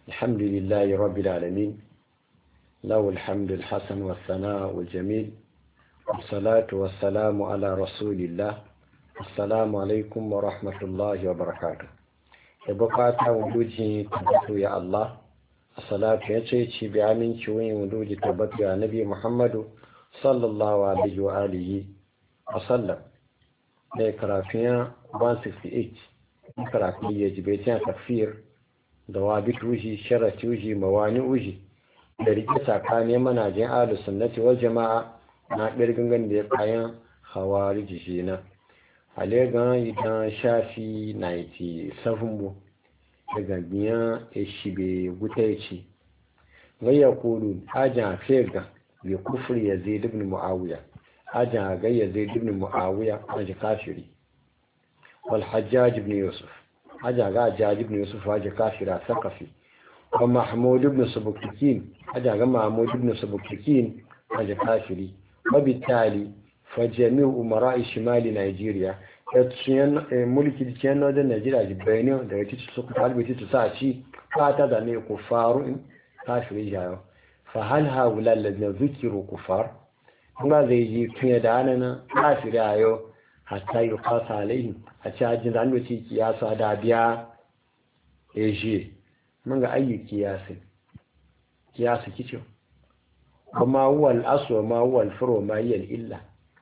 الحمد لله رب العالمين، له الحمد الحسن والثناء والجميل، والصلاة والسلام على رسول الله. السلام عليكم ورحمة الله وبركاته. يبقى وجودي تبتو يا الله، الصلاة يتشي بعمين شوين وجودي تبتو يا نبي محمد صلى الله عليه وآله وسلم. لكرافيا 168 كرافيا يجبيتين تكفير ضوابط وجي شرط وجي موانع وجي da rike tsakanin manajin ahlus sunnati wal jama'a na birgangan da kayan khawarij shi na alegan idan shafi 97 bu daga biyan eshibe gutaici gayya kulu ajan fega bi kufri yazid ibn muawiya ajan ga yazid ibn muawiya an kafiri wal hajjaj ibn yusuf ajan ga hajjaj ibn yusuf waje kafira sakafi ومحمود بن سبكتكين هذا محمود بن سبكتكين هذا كافري. وبالتالي فجميع أمراء شمال نيجيريا يتسين ملك الجنة نيجيريا جبينه ده يتسوق طالب يتساعي فاتذا أن كفار كافري جاء. فهل هؤلاء الذين ذكروا كفار ماذا يجي كيداننا كافري أيوه حتى يقاس عليهم حتى أجد أن يتيجي يا صادابيا يجي من ga ayi kiyasi kicho kuma huwa al-asl ma huwa al-furu ma hiya al-illa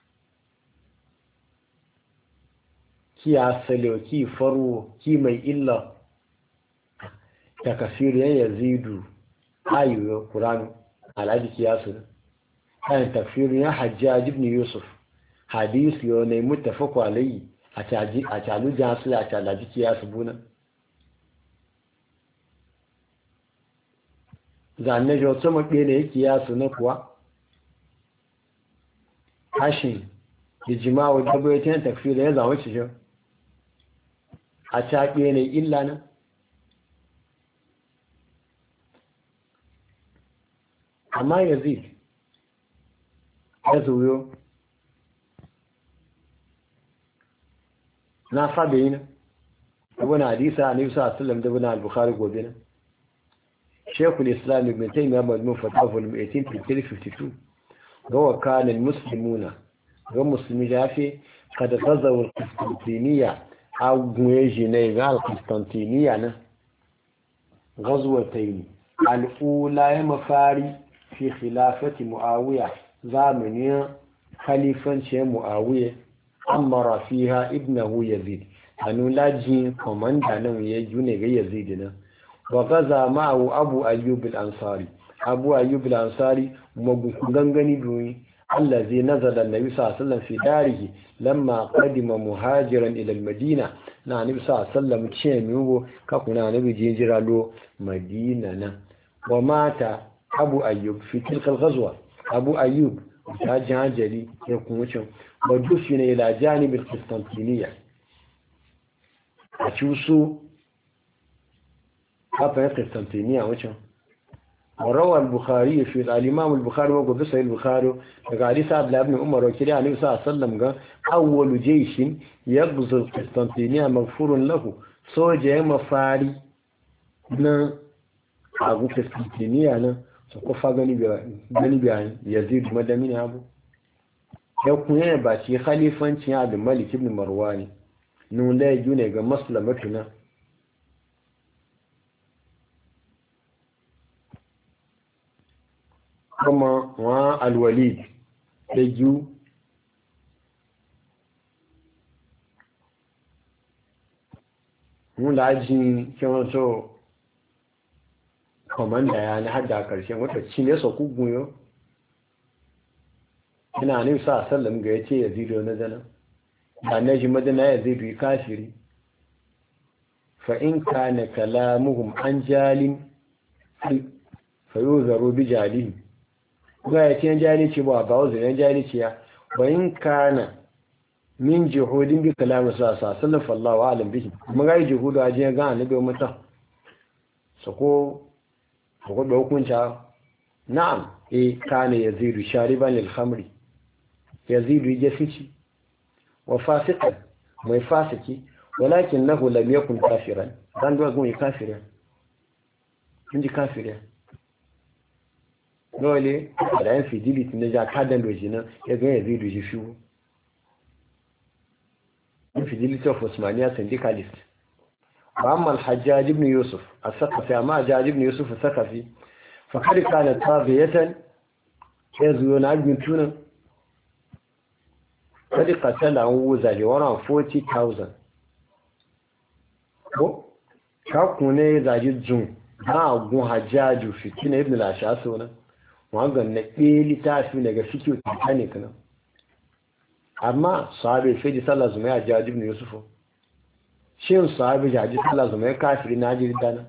kiyasi lo ki faru ki mai illa takasirin yazidu ayu qur'an alaji kiyasu kan tafsirin ya hajjaj ibn yusuf hadith yo ne muttafaq alayhi a talu jasu a talaji kiyasu buna zanne jo sama ɗaya yake yasu na kuwa hashin ijma'u dabbatin takfir ya zama shi a taƙe ne illa na amma yazid ya zuyo na faɗe yi na abuna hadisa a nisa a sallam da buna al-bukhari gobe na شيخ الإسلام ابن تيمية مجموع فتاوى فولوم 18 في 52 هو كان المسلمون والمسلمين جافي قد غزوا القسطنطينية أو جنيغا القسطنطينية غزوتين الأولى مفاري في خلافة معاوية زامنية خليفة معاوية أمر فيها ابنه يزيد أنه لا جين كماندانا يجونيغا يزيدنا وغزا معه أبو أيوب الأنصاري أبو أيوب الأنصاري مغنغني بوي الذي نزل النبي صلى الله عليه وسلم في داره لما قدم مهاجرا إلى المدينة النبي صلى الله عليه وسلم تشيمه كنا نبي جيجرا له مدينة ومات أبو أيوب في تلك الغزوة أبو أيوب تاجانجلي يكون ودفن إلى جانب القسطنطينية أشوسو هذا القسطنطينية وجه. وروى البخاري في الإمام البخاري وقال في البخاري قال سعد ابن عمر وكذا عليه الصلاة والسلام قال أول جيش يغزو القسطنطينية مغفور له سوجة مفاري نا أبو القسطنطينية نا سقفا غني بيان يزيد مدمين أبو يكون يبقى خليفة عبد الملك ابن مروان نون لا يجون يجا مسلمتنا kama wa alwalid da ju mun lajin kewan so komanda ya na hada karshen wata cine so kugunyo ina ne sa sallam ga yace yazido na zana da naji madana yazido kafiri fa in kana kalamuhum an jalin fa yuzaru bi jalin ga ya ce jahilci ba wasu yan jahilci ya bayin kana min jihudin bi kalamu sa sallallahu allahu alam bihi kuma ga jihudu aje ga annabi mutum sako da hukunta na'am kana yazidu shariban lil khamri yazidu yafici wa fasiqan mai fasiki walakin lahu lam yakun kafiran dan do gun kafiran in ji kafiriya dole da yan fidelity na ja kadan doji nan ya ga ya zai doji shi infidelity of Osmania syndicalist. وأما الحجاج بن يوسف الثقفي أما حجاج بن يوسف الثقفي فقد كانت طاغية يزيون أجمتون قد قتله وزالي ورا 40,000 كاكوني زاجي الزون ها أقول حجاج في كنا ابن الأشاسونا وأقول نقلي تعرف نجا فيكيو تاني كنا amma sahabi sai sallah zuma ya jaji ibn yusufu shin sahabi jaji sallah zuma ya kafiri na jiri dana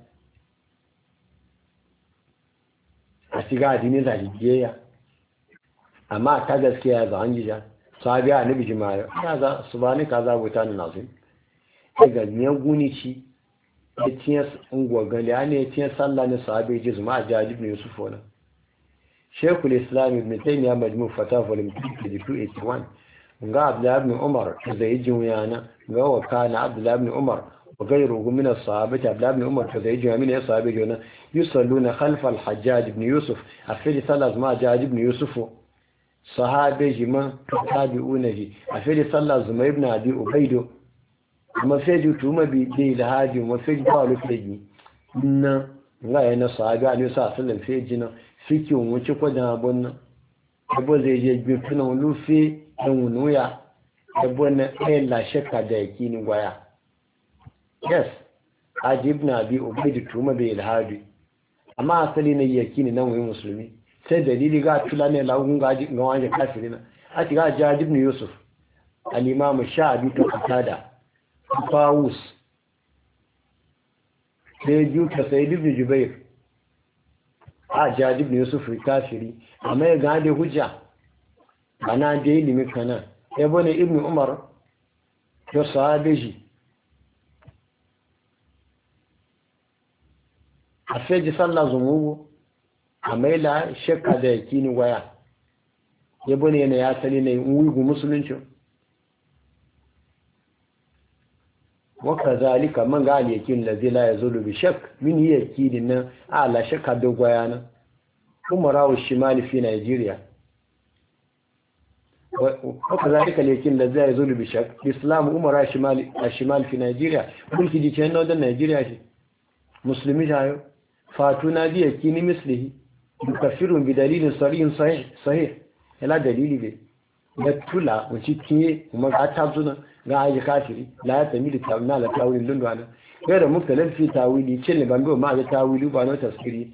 a shiga addini da jiya amma ta gaskiya za an jija sahabi annabi jima'a ya za subhanaka za buta ni nasu daga ne gunici ya tiya ungwa gali ne ya tiya sallah ne sahabi ji zuma jaji ibn yusufu na Sheikhul Islam Ibn Taymiyyah Majmu' Fatawa Volume 281 ga Abdullah ibn Umar zai juyana ga wa kana Abdullah ibn Umar wa ghayruhu min as-sahabati Abdullah ibn Umar zai juyana min as-sahabi jona yusalluna khalfa al-Hajjaj ibn Yusuf afili salat ma Hajjaj ibn Yusuf sahabe jima tabi'unahi afili salat Zuma ibn Abi Ubayd amma sai ju tuma bi da haji ma sai ba lufaji na ga yana sahabi Ali sallallahu alaihi wasallam sai jina fiki wuce ko da bonna ebo zai je gbituna lufi nuya ebo na la shakka da yakini waya yes ajibna bi ubayd tuma bi ilhadi amma asali ne yakini nan wani musulmi sai dalili ga tulane lagun ga wanje kafirina a ti ga Jabir ibn Yusuf al-Imam Sha'bi to Qatada Fawus sai juta Sayyid ibn Jubair a Jabir ibn Yusuf kafiri amma ya ga da hujja ana da ilimi kana ya bane Ibn Umar to sahabeji a feji sallah zumugu a maila shakka da yakini waya ya bane yana ya sani ne wugu musulunci waka zalika man ga yakin da zai la yazulu bi shak min yakini nan ala shakka da waya na umarawu shimali fi Nigeria waka zalika yakin da zai yazulu bi shak islam umara shimali fi Nigeria kulki ji ce nan da Nigeria ce musulmi jayo fatuna bi yakini mislihi yukafirun bi dalilin sarihin sahih ila dalili be da tula wuci kiye kuma ga tabzuna ga ayi kafiri la ya tamili tawna la tawilin dundwana da muktalaf fi tawili cin bando ma ga tawili ba no tafsiri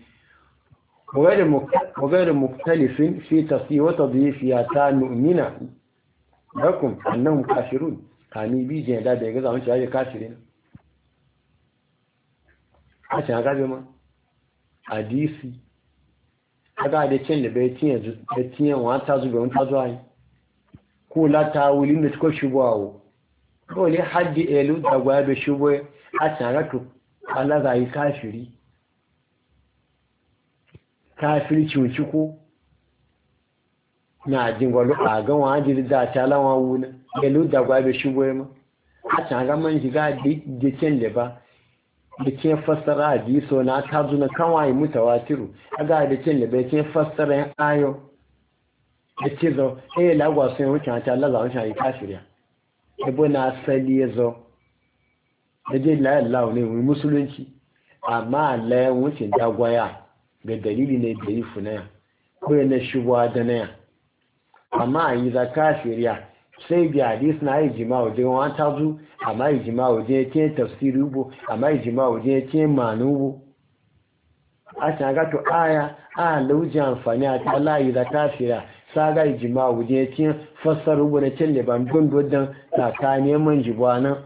وغير مختلف في تصحيح وتضعيف يا نؤمنا لكم انهم كافرون kani bi je da daga zaman ci ayi kafirin a cikin gabe ma hadisi kaga da cin da bai tiye wata zuwa wata zuwa ko la tawilin da ko shubawo ko ne haddi elu da gwabe shubo a tsaratu Allah zai kafiri kafirci wuci ko na jingwalu a ga wajiri da talawa wuna elu da gwabe shubo ma a tsara man shiga da cin da ba da ke fassara hadiso na tazuna kawai mutawatiru aga da cin da bai ke fassara ayo da ce zo lagwa sun wuce ta Allah za wuce yi kafiriya ebo na asali ya zo da je la Allah ne mu musulunci amma Allah ya wuce dagwaya ga dalili ne da yi funaya ko na shubwa da naya amma yi za kafiriya sai bi hadis na yi jima'u da wani tazu amma yi jima'u da ya ce tafsiri ubu amma yi jima'u da ya ce manu ubu a can gato aya a lauji amfani a ta layi za kafiriya saga yi jima'u da ya ce fassar ubu na cin liban don dodon tsakanin man jibuwa nan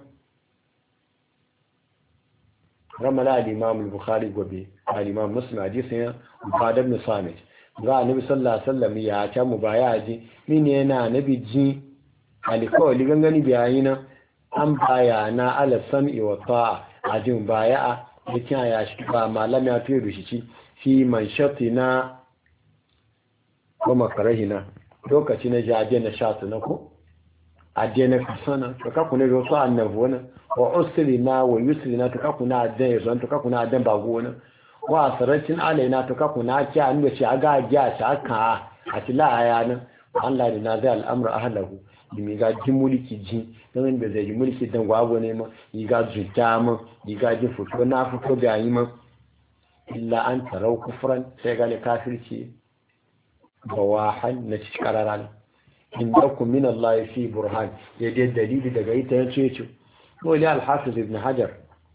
ramala al-imam al-bukhari gobe al-imam muslim hadisin ya badar ibn samit ga annabi sallallahu alaihi wasallam ya ta mubaya ji mine yana nabi ji alikawali gangani bayina an bayana ala sam'i wa ta'a ajin baya'a yakin ya shi ba malami ya fiye da shi fi man shatina ko makarahina lokaci na jaje na shatu na ko adena kasana to ka kuna roso annabi wana wa usrina wa yusrina to ka kuna adan yazo to ka kuna adan ba gona wa saratin alaina to ka kuna ci an ce aga ja ta aka a tila ayana Allah ne na zai al'amru ahlahu dimi ga ji mulki ji dan da zai ji mulki dan gwabo ne ma yi ga zuta ma yi ga ji fito na fito da yi ma illa an tarau kufran sai ga kafirci bawahan na cikararan indakum min Allah fi burhan yadda dalili daga ita yace ce wali al-hafiz ibn hajar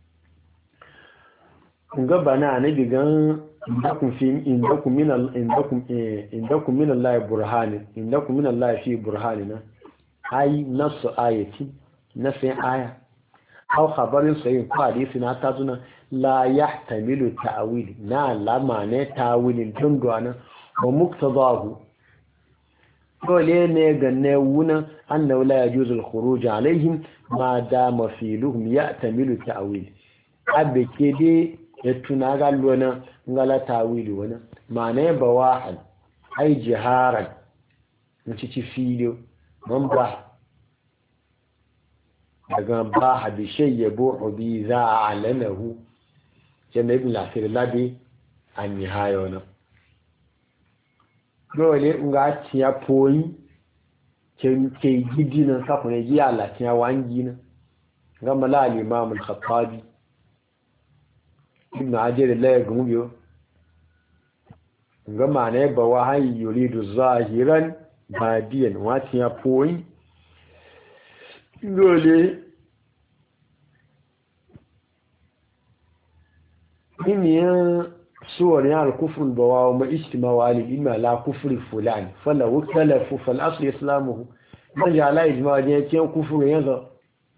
kunga bana ne digan indakum min Allah burhan indakum min Allah fi burhanina ai nasu ayati nafi aya aw khabarin sahih ko hadisi na tazuna la yahtamilu ta'wil na lama ne ta'wilin tundwana wa muktadahu dole ne ga ne wuna annahu la yajuzu al-khuruj alaihim ma dama filuhum ya'tamilu ta'wil abeke de ya tuna ga lona ngala ta'wili wana ma'ana bawahan ai jiharan muci ci filo man ba daga ba hadi shay yabu bi za alanahu jama'a ibn al-akhir labi an nihayona dole nga tiya poyi ke gidina ka ko ne ji Allah tiya wangi na ga malal imam al-khattabi ibn ajir la gumbiyo ga mane ba wa hay yuridu zahiran badiyan wa tiya poyi dole ya صور يعني الكفر البواء وما اجتماع على إما لا كفر فلان فلو اختلفوا فالأصل إسلامه من جعل إجماع جيتين كفر ينظر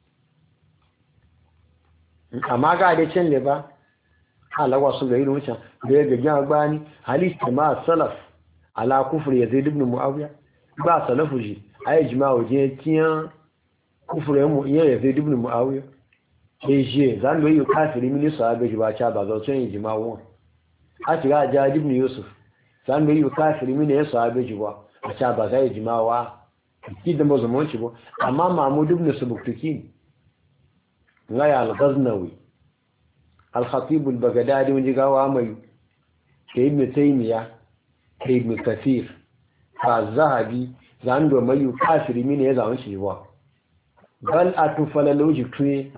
أما قاعد يتشن لبا حالا وصل غيره مثلا بيجا جانباني هل اجتماع السلف على كفر يزيد بن معاوية با سلف جي أي إجماع جيتين كفر يزيد بن معاوية يجي زان بيو كافر من الصحابة جباشا بعض سنين إجماعون a shiga jihar ibn yusuf san bai yi kafiri mini ya sahabe ji ba a ca ba zai jimawa ki da mazumanci ba amma mahmud ibn subuktuki ngaya al-ghaznawi al-khatib al-baghdadi wani gawa mai ke ibn taymiya ke ibn kathir fa zahabi zan do mai kafiri mini ya zawon shi ba bal atufala logic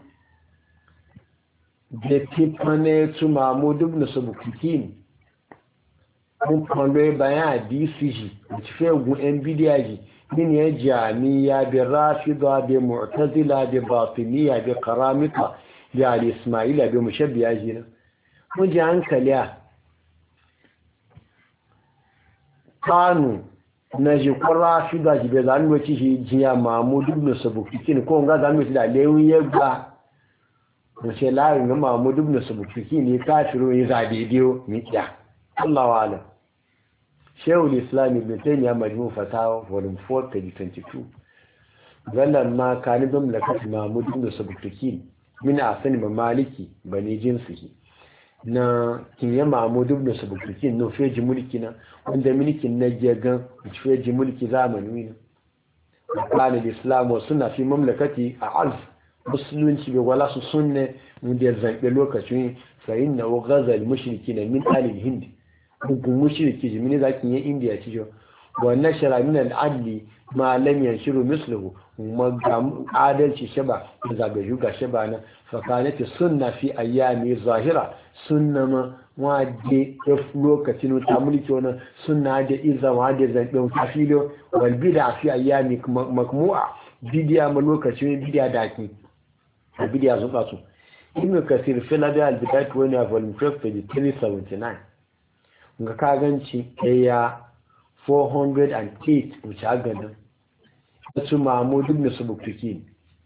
da tipane tu mahmud ibn subuktin kun kwando bayan dcg da tafiye gun nvidia ji min ya jami'a bi rafida bi mu'tazila bi batiniya bi karamika bi al-ismaila bi mushabbiya ji na mun ji hankali a kanu na ji kun rafida ji bai zanuwa ci shi jiya mahmud ibn subuktin ko nga zanuwa ci da lewun ya gba wace layin ga mahmud ibn subukiki ne kafiru ya zabe biyo mikiya Allahu alam Shaykhul Islam Ibn Taymiyyah Majmu' Fatawa volume 4 page 22 wallan ma kan mamlakat mahmud ibn subukiki min asani maliki bani jinsihi na kinya mahmud ibn subukiki no feji mulki na wanda mulkin na jagan feji mulki zamani ne kan al-islam wa sunna fi mamlakati a'az musulunci bai wala su sunne wanda ya zaɓe lokacin sayin na gazal mushriki na min alil hindi hukun mushriki jimini zakin yin indiya ci jo wannan shara min al'adli ma lam yanshiru misluhu adalci shaba da zabe juga shaba na fakanati sunna fi ayyami zahira sunna ma wade lokacin ta mulki wannan sunna da izza wa da zaɓe kafilo wal bid'a fi ayyami makmu'a bidiya ma lokacin bidiya daki bidiya zuba su ibn kasir filada al-bidayat wa na volume 12 page 379 ga kaganci ya 408 wuce agadan su mahmud ibn subuktuki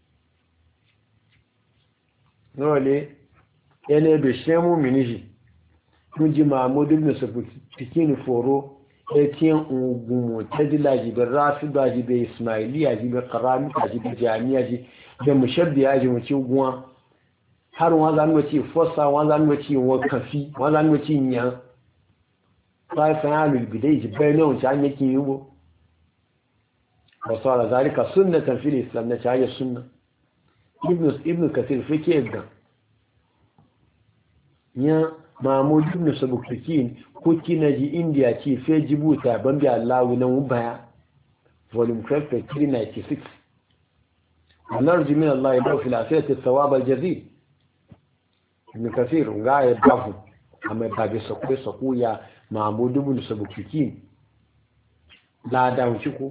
nole yana da shemu miniji kun ji mahmud ibn subuktuki foro etiyan ugumu tadila jibe rafida jibe ismailiya jibe karamika jibe jami'a jibe da mushabbiya ji wuce guwa har wanda an wace fossa wanda an wace wakafi wanda an wace nya sai sanalul bidai ji bayan wuce an yake yiwo wasara zalika sunnatan fil islam na tayi sunna ibn kathir fike ga nya mahmud ibn sabukikin kuki na ji india ci fe jibuta bambi allahu na mubaya volume 12 page 396 ونرجو من الله له في العافية الثواب الجزيل ابن كثير وقاعد يضعفه أما يبقى سقوي يا معبود بن سبكتين لا داون شكو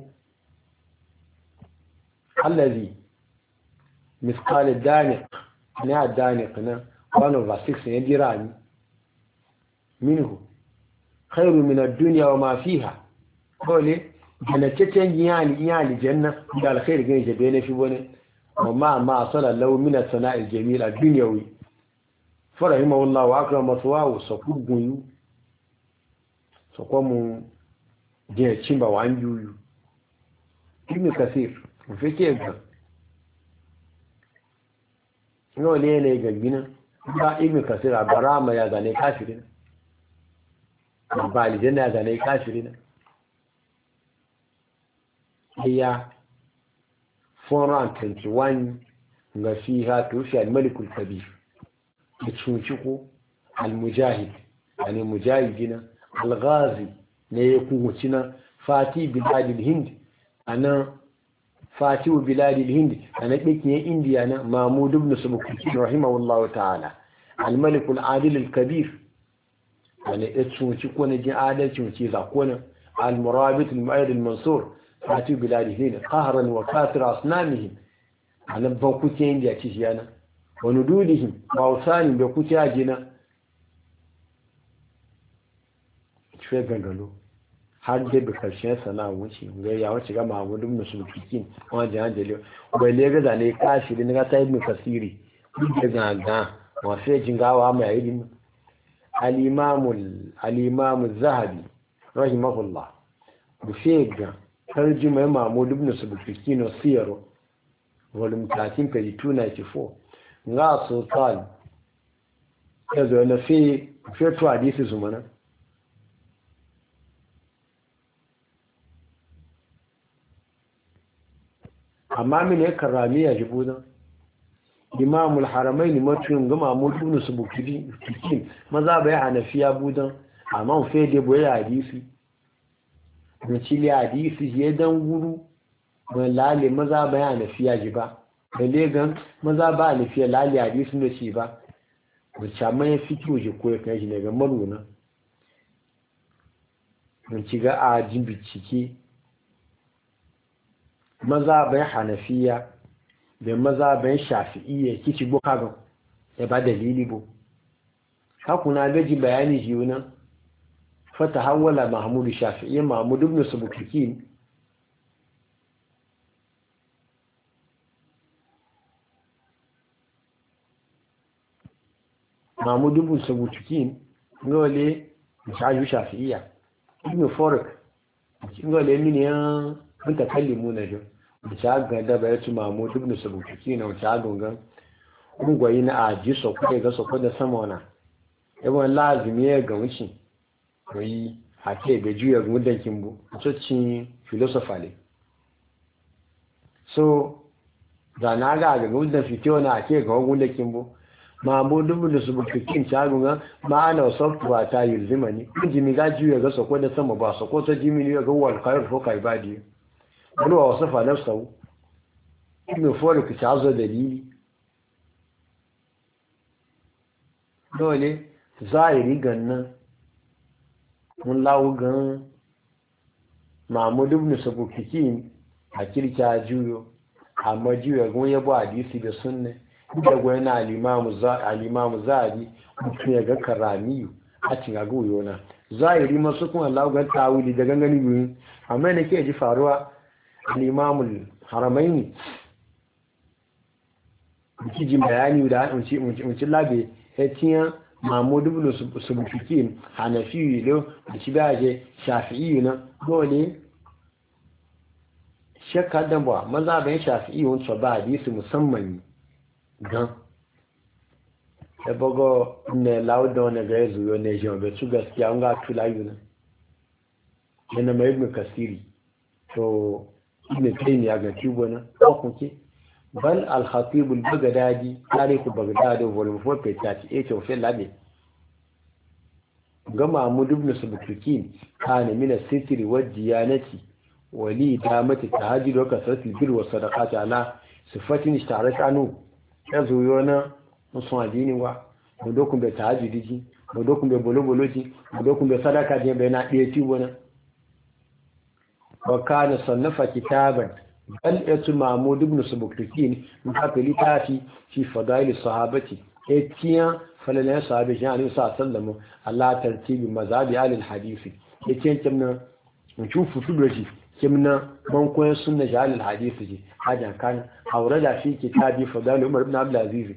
الذي مثقال الدانق نهى الدانق 1/6 يجراني منه خير من الدنيا وما فيها قولي جنتين يعني جنة قال خير جنة جبينة في بني وما صلى له من الثناء الجميل الدنيوي فرحمه الله وأكرم مثواه سقوم جه تشمبا وانجويو ابن كثير وفي كيف no ne gangina ba ibn kasir barama ya zane kafirin ba aljanna ya zane kafirin هي 421 ga fiha tufi al-malik al-kabir tsunciku al-mujahid yani mujahidina al-ghazi ne yakucina fati bilad al-hind ana fati bilad al-hind ana dikin indiya na mahmud ibn subki rahimahullahu ta'ala al-malik al-adil al-kabir yani tsunciku ne ji adalcin ci zakona al-murabit al-mu'ayyid al-mansur fati biladihina qahran wa kathir asnamihim anan ba kuke inda ci yana wa nududihim wa usani da kuke ajina ce gangalo har da karshen sana wuce ga ya wuce ga mahmudun musulmikin wajen hanjali bai le ga zane kashiri ga ta ibn kasiri duk da ga wa sai jingawa mai ilimi al-imam az-zahabi rahimahullah bushega tarjuma mahmud ibn subkino siyaro volume 13 page 294 nga sultan yazo na fi to hadisi zumana amma mine karamiya jibudan imam al-haramain matun ga mahmud ibn subkino maza bai hanafiya budan amma fe de boye hadisi da cili hadisi ya dan guru ban lale maza bayan nafiya ji ba da legan maza ba nafiya lale hadisi da ci ba wacce amma ya fi kiwo ji ko ya kai shi daga maruna don ci ga a jin bincike maza bayan hanafiya da maza bayan shafi'iyya kici bukagan ya ba dalili bu hakuna gaji bayani ji wunan فتحول محمود الشافعي محمود بن سبكين محمود بن سبكين ngole mshaju shafi'iyya ibn farik ngole min ya mutakallimu na jo mshaga da bayatu mahmud ibn subkini na mshaga ngan ungwayi na aji so kude ga so kude samona yabo lazimi ya ga wuci koyi hake be juya gudan kimbu tsocin philosophically so da na ga gudan fitiyo na hake ga gudan kimbu mahmudu da subukin shagunga ma'ana software ta yulzimani jimi ga juya ga soko da sama ba soko ta jimi ne ga wal khair fo kai badi wani wa wasafa nafsu ibn farik ta zo dalili dole zahiri gannan mun lawo gan mahmudu ibn subukin a kirka juyo amma juya gun yabo hadisi da sunna da gwani alimamu zaɓi mutum ya ga karamiyu a cin agoyo na zahiri masu kuma laugar tawili da gangani biyu amma yana ke ji faruwa alimamu haramai ne biki ji bayani da uncin labe ya tiya mahmudu bin subukikin hanafiyu ilo da ci baje shafi'iyu na dole shakka dan ba maza bayan shafi'iyu wancan ba hadisi musamman gan ebogo ne laudo ne ga zuyo ne je be su gaskiya nga tula yuna yana mai ibn kasiri to ibn taymi ya ga tubo na ko kunke bal al khatib al bagdadi tarikh bagdad volume 4 page 38 of labi ga Mahmud ibn Subkikin kana min as-sitri wa diyanati wali damati tahajjud wa kasratil bir wa sadaqati ala sifatin ishtarat anu yazo yona musun adini wa dokun be tahajjudi ji dokun be bolobolo ji dokun be sadaka je be na diye ti wona wa kana sannafa kitaban bal yatu Mahmud ibn Subkikin mutafili tafi fi fadail sahabati etiyan falalan sahabi jan alayhi sallallahu Allah tartibi mazhabi al-hadisi yace kimna mutu futu doji kimna man koyan sunna jahal al-hadisi ji haja kan aurada fi kitabi fadail Umar ibn Abdul Aziz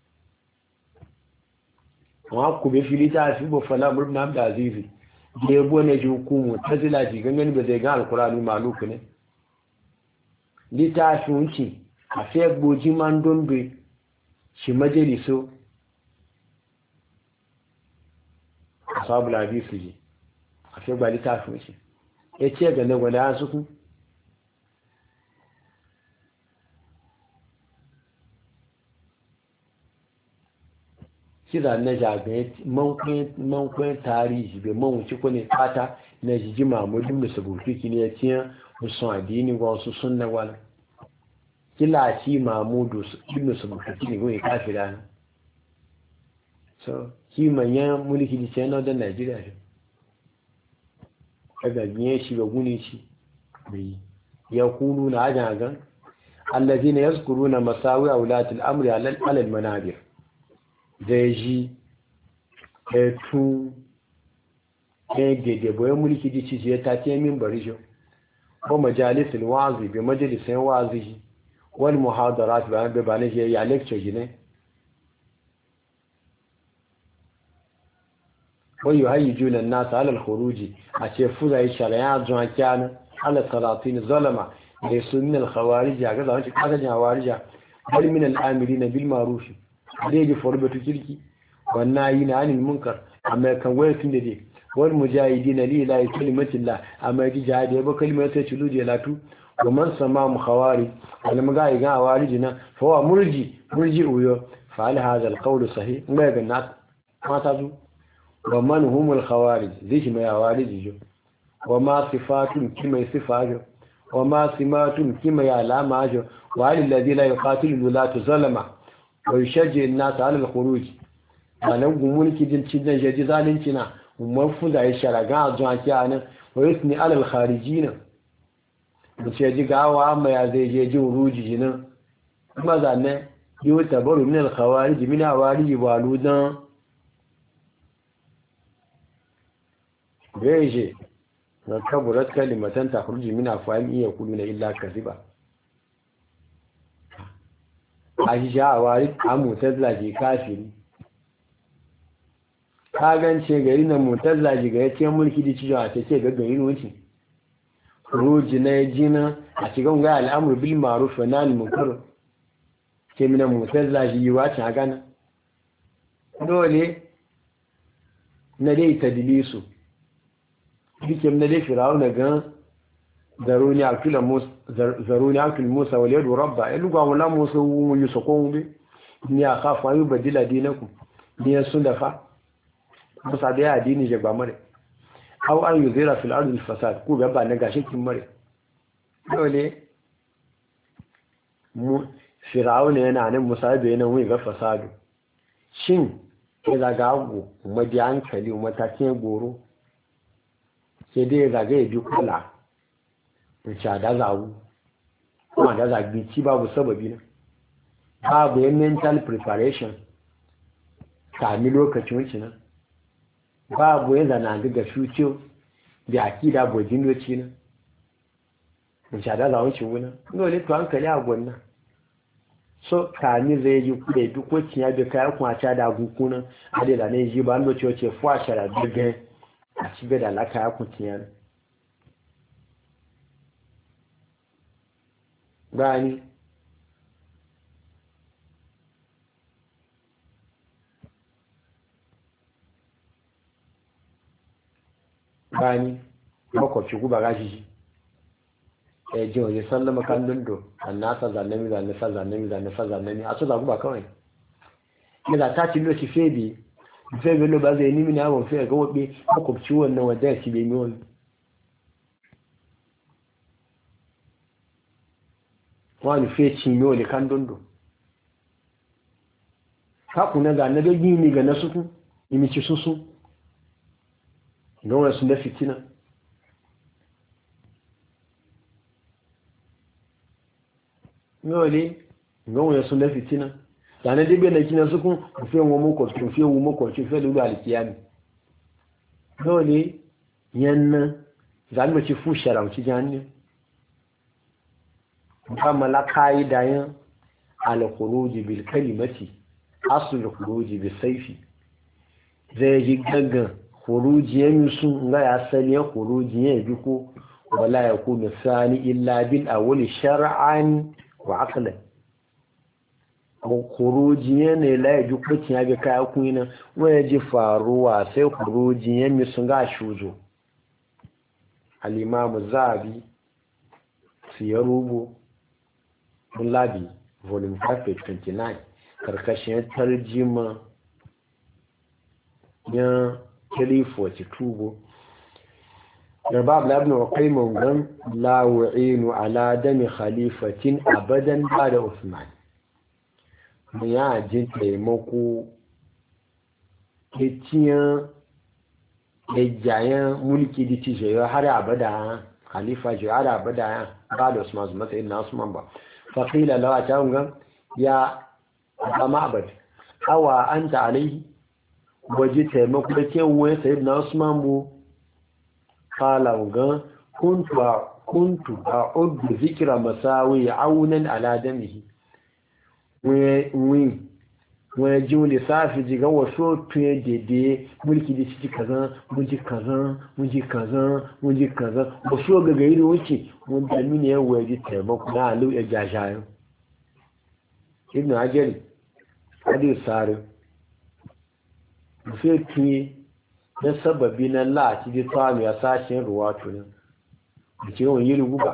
wa ku be filita fi bo fala Umar ibn Abdul Aziz da yabo ne ji hukumu tazila ji gangan ba zai ga alqur'ani maluku ne litafin ci a fe gboji man dombe shi majaliso asabu hadisi ji a fe gba litafin shi ya ce ga na gwada ya suku kira na jagaye mankwen tarihi bai mawuci kone fata na jiji mamudin da sabuki ne ya ciye musun adini ga wasu sunna wala kila shi mamudu ibn sabuki ne goyi kafira ne so ki manyan mulki da ce na da Najeriya ne daga biye shi ga gune shi bai ya kulu na ajagan allazina yazkuruna masawi aulatil amri alal manabir zai ji ẹ̀tún ẹgbẹ̀dẹ̀ bọ̀yẹ́ múlìkì jí ci ya ta ce min bari shi ko majalisul wazi bi majalisun wazi wal muhadarat ba ne ya lecture ji ne wai yuhayyijuna an-nas ala al-khuruj a ce fuza yi shari'a zuwa kyana ala salatin zalama da sunnin al-khawarij ga zaman kaga jawarija bal min al-amirin bil ma'ruf zai ji forbatu kirki wannan yi na anil munkar amma kan wayar tun da dai wal mujahidin li ilahi kalimatillah amma ji jihadi ba kalimatu ta chulu je latu wa man sama mu khawari wal magai ga awari na fa wa murji uyo fa al hadha al qawl sahih ma ga na mata zu wa man humul khawarij zai mai awari jo wa ma sifatun kimai sifajo wa ma simatun kimai alama jo wa al ladhi la yuqatilu la tuzalama wa yashji an-nas 'ala al-khuruj anan gumulki din cin da jaji zalunci na mafu da ya sharaga a zuwa kiyanan wa yusni 'ala al-kharijina da ce ji gawa amma ya zai je jin ruji nan kuma zanne yau tabaru min al-khawarij min awarij waludan beje na kaburat kalimatan takhruju min afwahim yaquluna illa kadhiba aisha awari amutazla ji kafiri ka gance gari na mutazla ji ga yace mulki di cijo a take gaggari wuce ruji na jina a cikin ga al'amru bil ma'ruf wa nahy munkar ke mina mutazla ji wace a gana dole na dai tadlisu dike na dai fir'auna ga zaruni akil musa wal yadu rabba iluga wala musa mu yusukun bi ni akhafu ayu badila dinakum ni sundafa musa da addini je ba mare aw an yuzira fil ardi fasad ku gaba na gashi kin mare dole mu fir'auna yana nan musa bai nan wai ga fasadu shin ya zaga abu madiyan kali matakin goro sai dai zaga ya bi kula in da zawu kuma da zagi ci babu sababi na babu yin mental preparation kami lokacin wuce na babu yin zana daga future da akida bojin loci na in da zawu ci wuna dole to hankali a gwanna so kami zai yi kuɗe duk wacce ya bi kayan kwacha da gukuna a da ne ji ba loci wace fuwa shara birgen a cibe da laka ya kuciya na gani makwabci guba gashi shi ji waje sallama kan dundo an nasa zanami a su zagu ba kawai yana ta ci lokaci febi sai bello ba zai nimi na ba sai ga wobe makwabci wannan wanda shi bai mi wani wani fe ci mi wani kan dondo haku na ga na da gini ga na suku imici susu ga wani sun da fitina yole ga wani sun da fitina da na dibe na kina suku fi wọn makwabci fi wọn makwabci fi lulu alkiyami yole yanna za mu ci fu sharamci jani muhammala ka'idayen al-khuruji bil kalimati asul khuruji bis sayfi zai ji gaggan khuruji yayin sun ga ya sani khuruji yayin biko wala yakunu sani illa bil awwal shar'an wa aqlan khuruji ne la yaji kuci ya bi kai ku ina waya ji faruwa sai khuruji yayin sun ga shuzo al-imam zabi siyarubu Labi, volume 5, page 29, karkashin tarjima ya 342. Yarbab labin wa kaimun gan lawa'inu ala dami khalifatin abadan ba da Usman. Mu ya jin taimako keciyan ejayen mulki da ci shayo har abada khalifa shayo har abada ba da Usman su matsayin na Usman ba. فقيل له أتاهم يا أبا معبد أو أنت عليه وجدت مقلتين وسيدنا عثمان بو قال كنت أعد ذكر مساوي عونا على دمه wọ́n jí wọ́n lè sáàfi jìgá wọ́n só tún ẹ dédé múlìkì dé títí kazán mújí kazán wọ́n só gẹ̀gẹ̀ yìí wọ́n tí wọ́n dẹ̀mí ní ẹwọ̀ ẹ̀dí tẹ̀mọ́kù náà ló ẹjà ṣáyọ́ ibn ajẹ́rì adé sáré fẹ́ tún yé ní sábàbí náà láti dé tó àmì àsáṣẹ́ rùwá tó ní ìtí wọ́n yìí rúgbà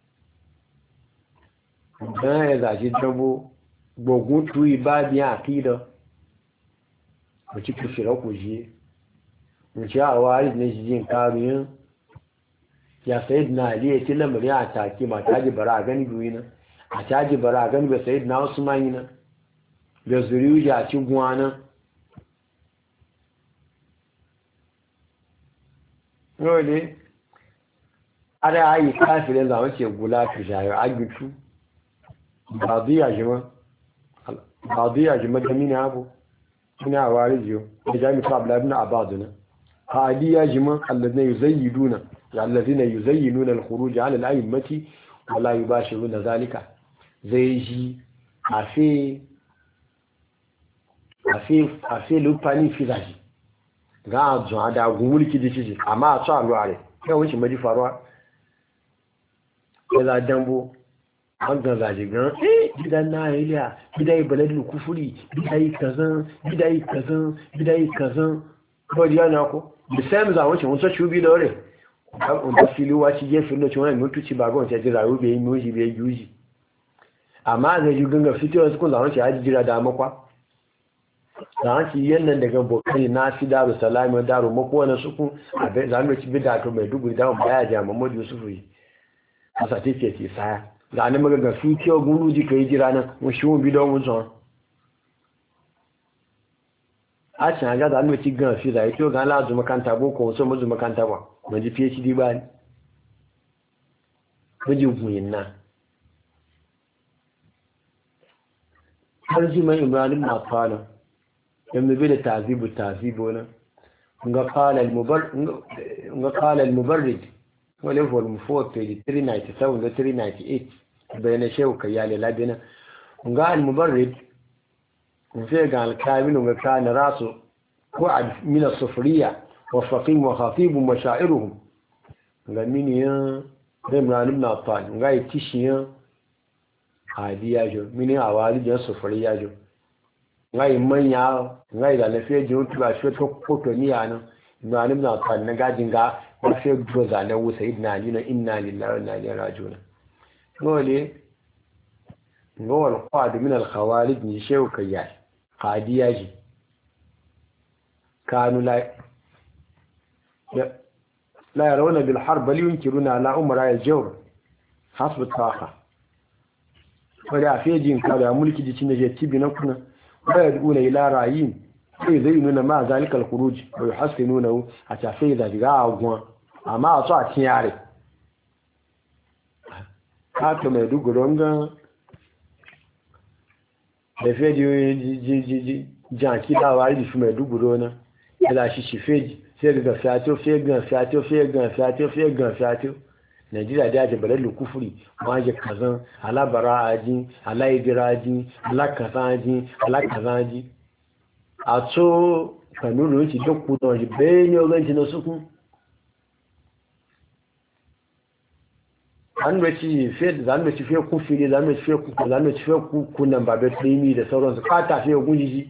ìgbọ́n ẹ̀dà sí dánwó gbogbo tu ibadi akida mu ci kufira ku ji mu ci awari ne jin karuyin ya sayyidina ali ya ce lamari a take ma taji bara gani duina a taji bara gani ba sayyidina usman yana da zuriyu ya ci guwana yole ara ayi kafirin da wace gula tu jayo agitu ba biya jima قضية جمد من أبو من أوارجه بجانب قبل ابن عبادنا قضية جمد الذين يزينون الخروج على الأئمة ولا يباشرون ذلك زيجي أفي لباني في ذلك قاعد جوان دا غمولي كده تيجي أما أصعب عليه كيف وش مجي فاروا إذا دمبو an zaje gan gidan na iliya gidai baladul kufuri gidai kazan ko diya na ko the same za won won so chubi lore on da fili wa ci je filo ci won mutu ci ba gon ci jira ru be nuji be yuji amma da ju ganga fito su kun za won ci haji jira da makwa za ci yannan daga bokari na fi daru salama daru mako na suku abe za mu ci bida to mai dugu da baya ja Muhammad Yusufu asa take ci saya ga ne maga ga su kiyo guru ji kai jira nan mun shi mun bi don mun son a can ga da mu ci gan fi da to ga la zu makanta boko so mu zu makanta ba mun ji PhD ba ni mun ji buyin na har ji mai Ibrahim na fara yamma bi da tazibu na ga qala al-mubarrid wala volume 4 page 397 da 398 bayan shehu kayyale labina ga al-mubarrid fi ga al-kamil ga kana rasu ko min as-sufriya wa faqih wa khatib wa sha'iruhum ga min ya Imran ibn Affan ga tishiya hadiya jo min awali da sufriya jo ga manya ga da lafiya jo tuba shi to ko ni yana Imran ibn Affan na gajin ga wasu doza na wusa idina alina inna lillahi wa inna ilaihi raji'un ngole ngol qad min al khawarij ni shew kayya qadiyaji kanu la yarawna bil harb bal yunkiruna ala umara al jawr hasb taqa wala afejin kada mulki jicin da tibi na kuna ba yaduna ila rayin sai zai nuna ma zalika al khuruj wa yuhassinuna a tafi da diga agwa amma a so a tiyare haka mai duguronga da feji janki da wari di mai dugurona da shi feji sai ga fiato Najeriya da ya bala kufuri waje kazan ala bara'aji ala idiraji ala kazaji a to kanunu ti dokku don ji beni oganji na suku an weci fe kufiri zan weci fe kunan babe trimi da sauransu kata fe gujiji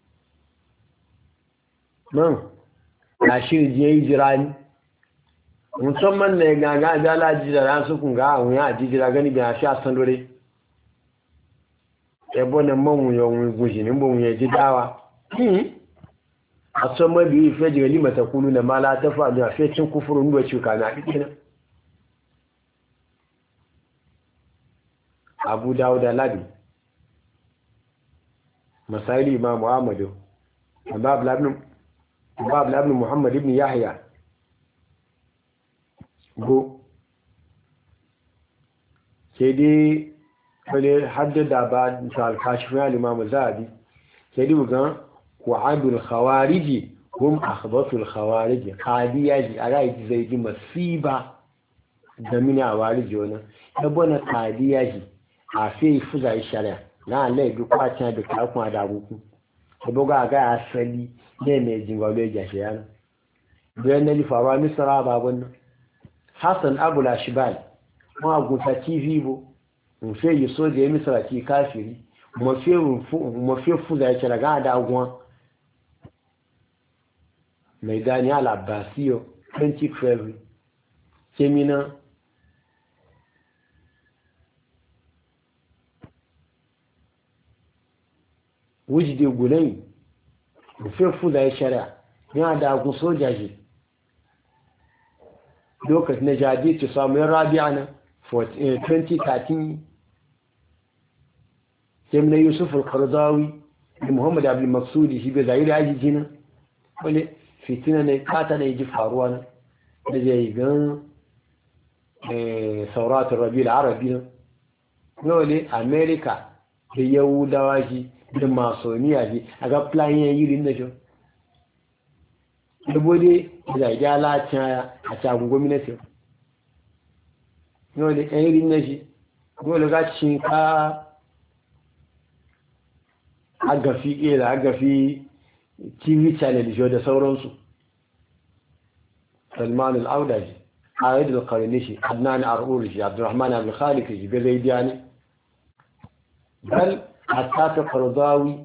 man a shiri je jirani musamman ne gaga da laji da ran su kun ga awun ya jijira gani bi a sha sandore e bona mamu yo guji ni bo mu ji dawa a so ma bi fe je lima ta kulu na mala ta fa da fe cin kufuru ndo ci kana dikina Abu Dawud al-Labi Masaili Imam Ahmad Bab ibn Muhammad ibn Yahya go sai dai wani haddada ba al-Kashif al-Imam Zahabi sai dai ga wa'adul khawariji hum akhbathul khawariji qadiyaji arai zai ji masiba da mini awariji wannan yabona qadiyaji a fi fuza shari'a na Allah bi kwata da kakun da gugu boga ga asali ne mai jingalo ya shayana bayan ne faruwa misra babun Hassan Abu Lashibal ma guta TV bo mun fe yi so da misra ki kafiri mu fe fuza ya shari'a da agwa mai gani al-Abbasiyo 2012 semina wujide gulai rufe da ya shari'a yana da agun sojaji lokacin na jadi ta samu yin rabia na 2013 sai na Yusuf al-Qaradawi da Muhammad Abdul Maksudi shi bai zai da ajiji na wani fitina na kata na ji faruwa na da zai gan sauratun rabi al-arabi na wale Amerika da Yahudawa shi da masoniya ji a ga plan yin yirin da shi dubode da ya lacin a cagun gwamnati yau da yan yirin da shi dole ga cin ka agafi tv channel shi da sauransu salman al'auda shi ayyad al-qarini shi adnan ar'ur shi abdurrahman al-khaliq shi bai zai biya ne bal hatta ta Qaradawi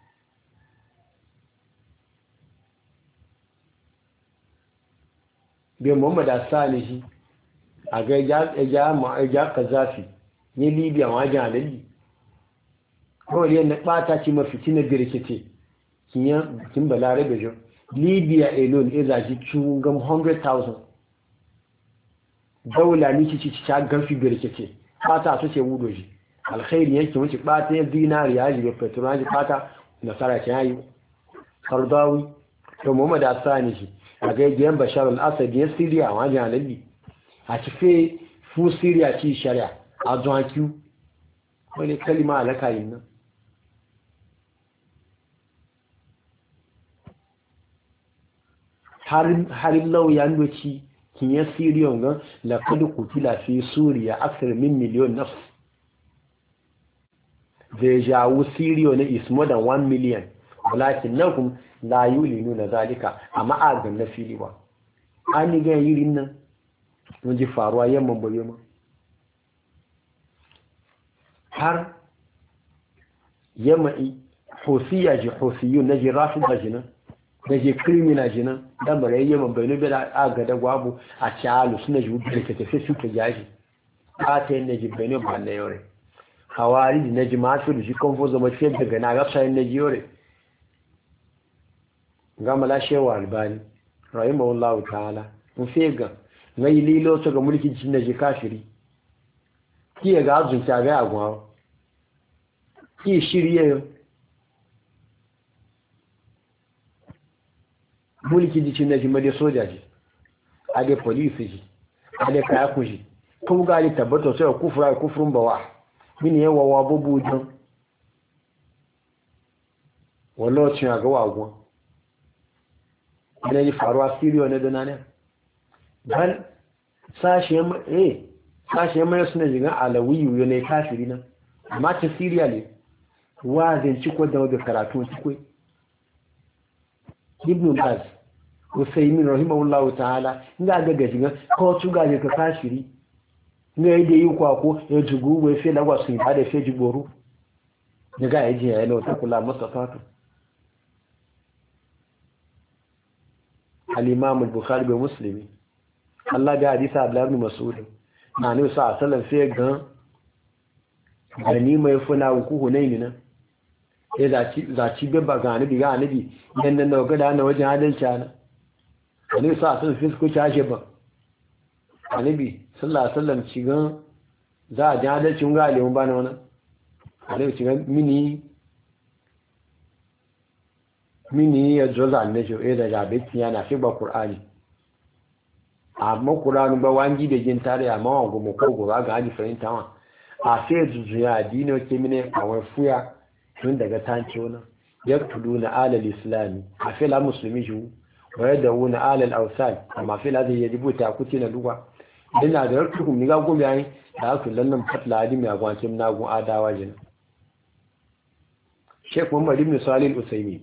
bai Muhammad Asali shi a ga ya Kazafi ne Libya wajen halalli kawai yana ɓata ci mafiti na birkite kin balare da jo Libya alone iza ji cungam 100,000 daula ni ci ta gafi birkite ɓata su ce wudo shi alkhairi yake wuce bata ya zinariya ji ga petrol ji bata nasara ta yayi Qaradawi to Muhammad Asani shi a ga yan Bashar al-Assad ya Syria wajen halalli a cife fu Syria ci shari'a a zuwanki wani kalima alaka yin nan harin lauyan doci kin ya Syria ga laqad qutila fi Suriya akthar min miliyon nafs zai jawo Syria ne is more than 1 million walakin nakum la yulinuna zalika amma agan na fili ba an yi ga yirin nan mun ji faruwa yamman bayo ma har yamai hosiya ji hosiyu na ji rafi bajina da je criminal jina dan bare yamman bayo be da aga da gwabu a chalu suna ji da ke tafi su ta jaji ta ne ji bayo ba ne yore hawari na jima'atu da shi konfo zama fiye daga na gafsa yin na jiyore ga mala shewa albani rahimahullahu ta'ala mun fega ngai lilo to ga mulkin cin da kafiri ki ga azun ta ga agwa ki shirye mulkin cin da jima da sojaji ade police ji ade kaya kuji kuma ga ni tabbato sai kufrun bawa mini yawa wa bubu dan wallo cin ga wagwa ina ji faruwa siriyo ne da ne bal sashen mai suna jigan alawiyu ne kafiri na amma ta siriya ne wazin ciko da wadda karatu cikwai ibn baz usaimin rahimahullahu ta'ala inda ga gajigan kawo tuga ne ka kafiri ne ya yi kwako ya jugu wai fi lagwa sun ba da fi jiboro ya ga yaji ya yi lauta kula masa fatu al-imam al-bukhari bai muslimi Allah da hadisa Abdullah ibn Mas'ud na ne sa sallan sai gan gani mai funa ku hunaini na ya zaci beba ga annabi yan nan da ga na wajen adalci ana ne sa sallan sai ku tashi ba annabi sallallahu alaihi wasallam ci gan za a ji adalcin ga alewun ba na wannan annabi ci gan mini ya joza ne jo da jabe yana fi ba Qur'ani amma Qur'ani ba wangi da jin tare amma wango mu ko gora ga haji fahimta wa a sai zuzuya dino ke mine kawai fuya tun daga tanci wannan yaktuduna alal islami a fi la muslimi ju wa yadawuna alal awsal amma fi la zai yajibu ta kuti na duwa ina da rukum ni ga gombe ai da su lannan fatla adi mai agwancin nagun adawa jina Sheikh Muhammad ibn Salih al-Usaimi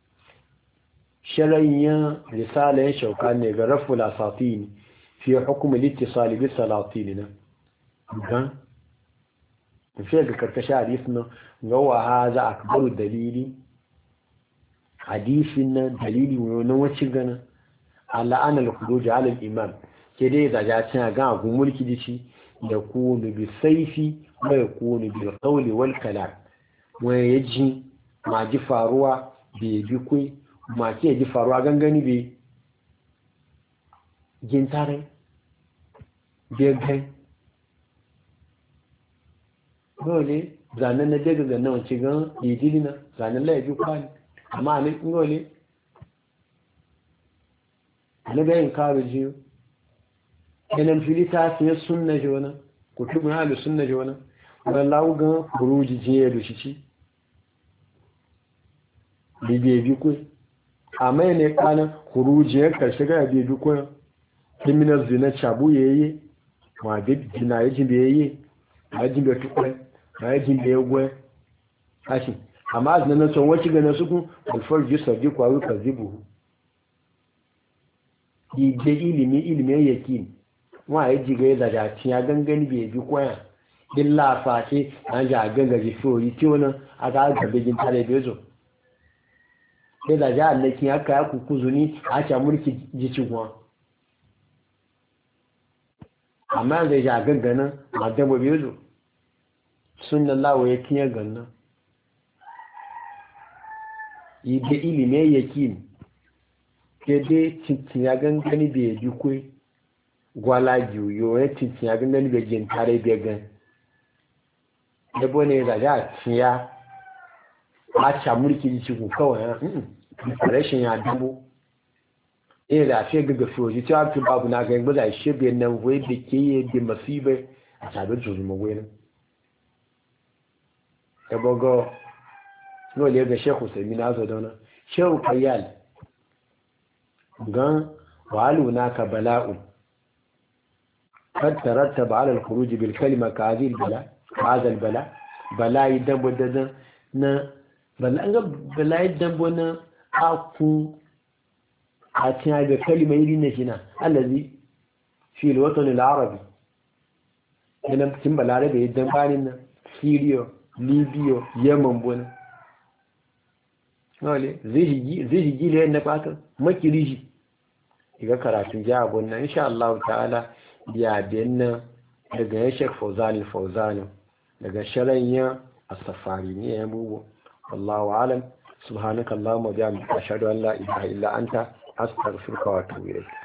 شرعيا رسالة شوكان غرف الأساطين في حكم الاتصال بالسلاطين كان في الكركشة حديثنا هو هذا أكبر دليل حديثنا دليل ونوشغنا على أن الخروج على الإمام كده إذا جاءتنا قام ملك ديشي يكون بالسيف ويكون بالقول والكلام ويجي مع جفاروا بيكوي ma ke ji faruwa gangani bai gintare begai dole zanen na daga ganin wace gan idili na zanen laifi kwani amma ne dole na gayin karo jiyo yanar filita fiye sunna jona kutubun halu sunna jona wani laugan buruji jiye da shi ci bibebi kwai amma ne kanan kurujiyar karshe ga yabe duk criminal zina chabu yeye ma bi dina yajin da yeye ma jin da tukwai ma yajin da yegwe kashi amma azna na son wace gane su kun alfar ji sabi kwaru kazibu ide ilimi yakin wa yaji ga da da tiya gangani be bi koya illa fati an ja gangaji fori tiwona aga ga bigin tare bezo sai da ja allakin haka ya kukuzu ni a ca mulki jici kuwa amma zai ja ganganin a dabo bezo sunan lawa ya kiyar gannan yi da ilimin yakin ke dai cincin ya gangani bai yi kwai gwala juyo ya cincin ya gangani bai jin tare bai gan yabo ne da ja ciya a ca mulki jici ku kawai rashin ya dabo ɗaya da fiye ga gafiyoji ta hafi babu na ga yanzu da shi biyan nan wai da ke yi da masibai a tabi juzuma wani ya bago nole ga shekhu sami na zo dauna shehu kayyal gan wahalu na ka bala'u kad tarattaba ala al-khuruj bil kalima ka hadhihi al-bala bala'i dambo da na bala'i dambo na aku a cikin ga kalima iri na shi na allazi fi al-watan al-arabi yana cikin balarabe idan banin nan Syria Libya Yemen bona wale zai ji le na fatan makiriji iga karatun ja gonna insha Allah ta'ala ya benna daga ya Sheikh Fawzan daga sharayya as-safari ne ya bubu wallahu alam subhanakallahumma wa bihamdika ashhadu an la ilaha illa anta astaghfiruka wa atubu ilayk.